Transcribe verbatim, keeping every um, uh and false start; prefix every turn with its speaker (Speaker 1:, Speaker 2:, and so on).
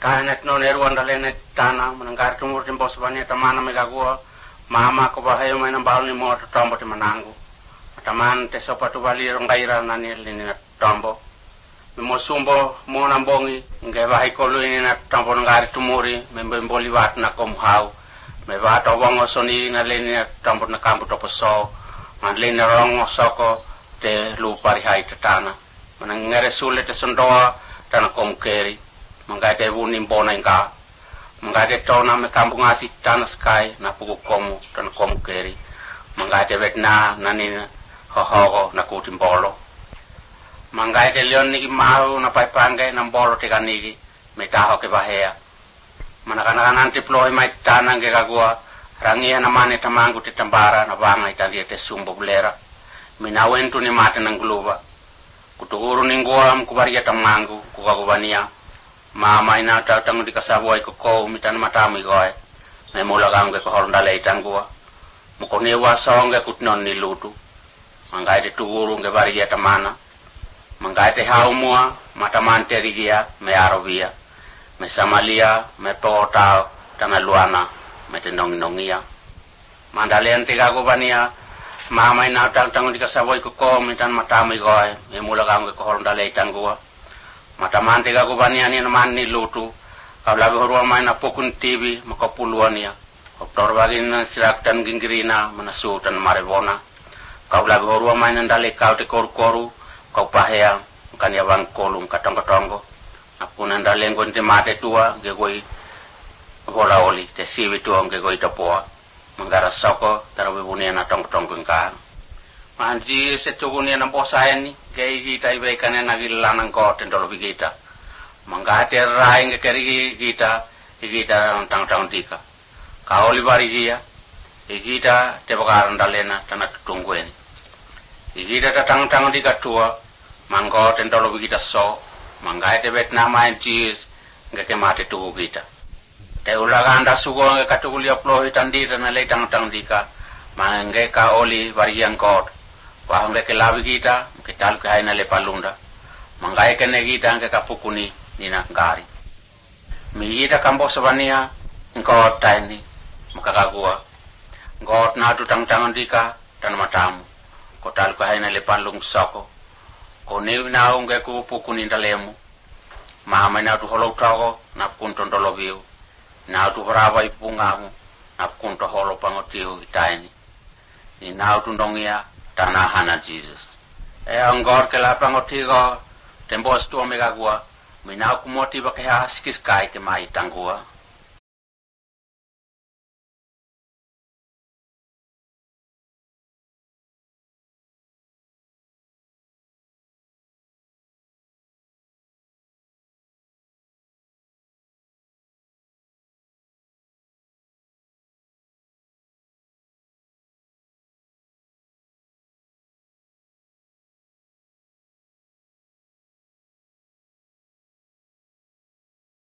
Speaker 1: kanet no neruan dalene tana menanggar tumur timpo sebanya tamana mega gua mama ko bahayo mai nambal ni mo tombo ti manangu taman te sopa tu bali rongaira nani lini na tombo mo sumbo mo nambongi nge bahai ko lu ini na tombo ngari tumuri membe mboli wat na kom hau me wat wongo soni na lini na tombo na kampu to poso man lini rongo soko te lu pari hai tana manang ngere sule te sondoa tana kom keri mangade wuni mbona inga mangade tona me kampu ngasi tana sky na puku komu tana kom keri mangade vetna nani hohogo na kutimbolo mangade leon niki mau na pai pangai na mbolo tika niki me taho ke bahea manakana nanti ploi mai tana nge kagua rangia na mane tamangu te tambara na banga itandie te sumbo bulera mina wentu ni mate nang gluba kutuhuru ningua mkubaria tamangu kukagubania mama ina tatang di kasaboi ko ko mitan matamu goe me mula gange ko hornda leitangua mukoni wa songe kutnon ni lutu mangai de tuguru nge bari ya tamana mangai te haumua matamante rigia me arovia me samalia me pota tana luana me tenong nongia mandalen tiga go bania mama ina tatang di kasaboi ko ko mitan matamu goe me mula gange ko hornda leitangua matamante ga ko baniani na manni lutu kabla be horwa mai na pokun T V makapuluania optor bagin na sirak tan gingrina mana sultan marebona kabla be horwa mai na dale kaute kor koru kau pahea kan ya bang kolum katong katongo apuna dale ngonte mate tua ge goi hola oli te siwi tua ge goi topoa mangara soko tarabe bunia na tong tong ka manji setugunia na bosaeni gei kita ibai kane nagil lanang ko tendolo bigita mangate rai nge keri kita kita tang tang tika kaoli bari dia kita te bakaran dalena tanah tunggueni kita tang tang tika tua mangko tendolo bigita so mangate bet nama entis nge kemate tu kita te ulaga anda sugo nge katugulia plohi tandira na le tang tang tika mange kaoli bari yang ko wahonge ke labi kita kital ke haina le palunda mangai ke ne kita ke kapukuni nina ngari mi kita kambo sabania ngko taini makakagua ngot na tu tang tangan dika tan matamu kotal ke haina le palung soko ko ne na unge ku pukuni dalemu mama na tu holo tago na kunton dolobiu na tu rawa ipungamu na kunto holo pangotiu itaini ni na tu ndongia tanah hana Jesus e angor ke lapang otigo tembo stu omega gua mina ku motiva ke haskis kai ke mai tangua